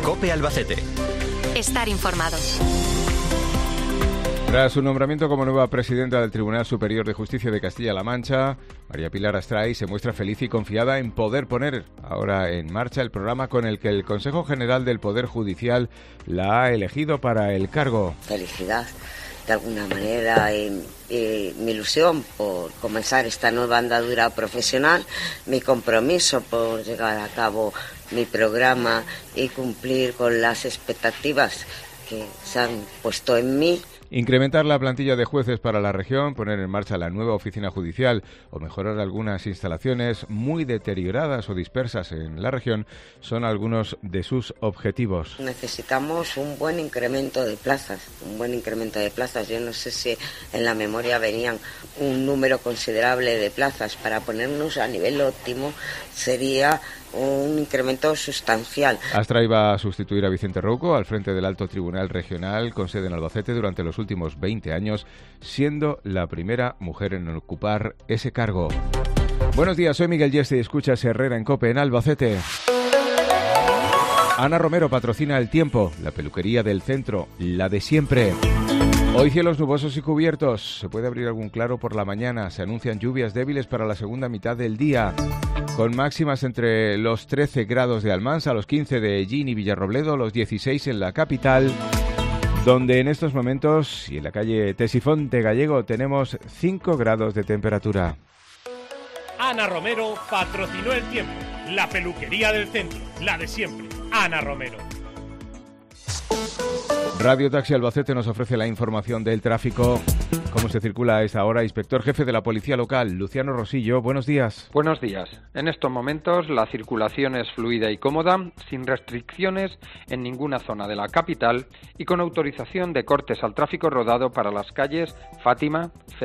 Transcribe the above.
COPE Albacete. Estar informado. Tras su nombramiento como nueva presidenta del Tribunal Superior de Justicia de Castilla-La Mancha, María Pilar Astray se muestra feliz y confiada en poder poner ahora en marcha el programa con el que el Consejo General del Poder Judicial la ha elegido para el cargo. Felicidad, de alguna manera, mi ilusión por comenzar esta nueva andadura profesional, mi compromiso por llevar a cabo mi programa y cumplir con las expectativas que se han puesto en mí. Incrementar la plantilla de jueces para la región, poner en marcha la nueva oficina judicial o mejorar algunas instalaciones muy deterioradas o dispersas en la región son algunos de sus objetivos. Necesitamos un buen incremento de plazas, Yo no sé si en la memoria venían un número considerable de plazas. Para ponernos a nivel óptimo sería un incremento sustancial. Astray va a sustituir a Vicente Rouco al frente del Alto Tribunal Regional con sede en Albacete durante los últimos 20 años, siendo la primera mujer en ocupar ese cargo. Buenos días, soy Miguel Yeste y escuchas Herrera en COPE en Albacete. Ana Romero patrocina El Tiempo, la peluquería del centro, la de siempre. Hoy cielos nubosos y cubiertos, se puede abrir algún claro por la mañana, se anuncian lluvias débiles para la segunda mitad del día, con máximas entre los 13 grados de Almansa, los 15 de Ellín y Villarrobledo, los 16 en la capital, donde en estos momentos, y en la calle Tesifonte Gallego, tenemos 5 grados de temperatura. Ana Romero patrocinó El Tiempo, la peluquería del centro, la de siempre. Ana Romero. Radio Taxi Albacete nos ofrece la información del tráfico. ¿Cómo se circula a esta hora? Inspector jefe de la Policía Local, Luciano Rosillo, buenos días. Buenos días. En estos momentos la circulación es fluida y cómoda, sin restricciones en ninguna zona de la capital y con autorización de cortes al tráfico rodado para las calles Fátima,